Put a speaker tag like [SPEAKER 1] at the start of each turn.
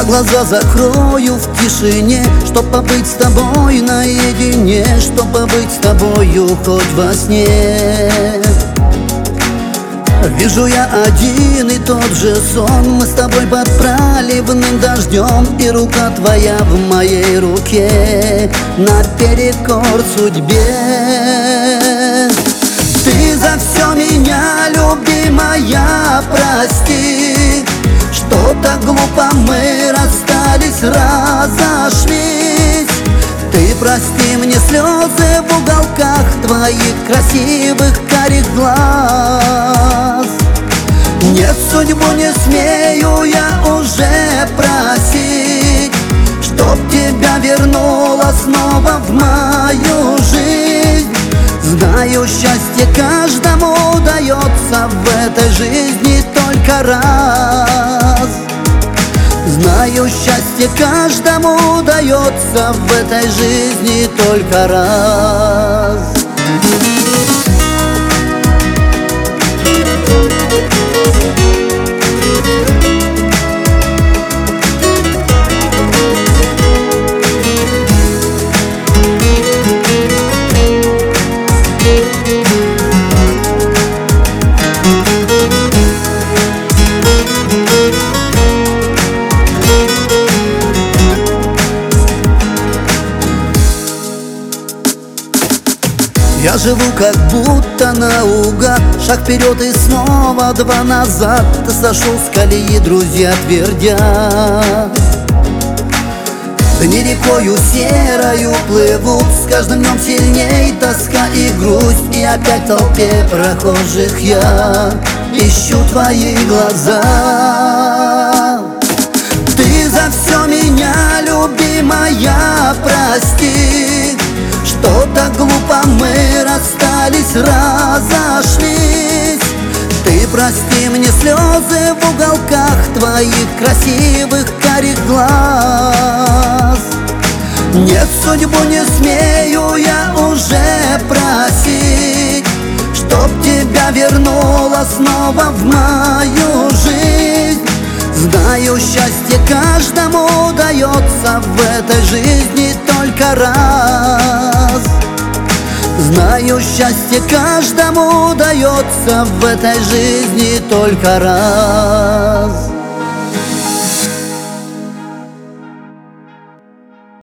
[SPEAKER 1] глаза закрою в тишине, чтоб побыть с тобой наедине, чтоб побыть с тобою хоть во сне. Вижу я один и тот же сон, мы с тобой под проливным дождем, и рука твоя в моей руке наперекор судьбе. Ты за все меня, любимая, прости, что так глупо мы расстались, разошлись. Ты прости мне слезы в уголках твоих красивых карих глаз. Нет, судьбу не смею я уже просить, чтоб тебя вернула снова в мою жизнь. Знаю, счастье каждому дается в этой жизни только раз. Знаю, счастье каждому дается в этой жизни только раз. Я живу как будто наугад, шаг вперед и снова два назад. Ты сошел с колеи, друзья твердят. Дни рекою серою плывут, с каждым днем сильней тоска и грусть. И опять в толпе прохожих я ищу твои глаза. Ты за все меня, любимая, прости, что так глупо мы расстались, разошлись. Ты прости мне слезы в уголках твоих красивых карих глаз. Нет, судьбу не смею я уже просить, чтоб тебя вернула снова в мою жизнь. Знаю, счастье каждому дается в этой жизни только раз. Знаю, счастье каждому дается в этой жизни только раз.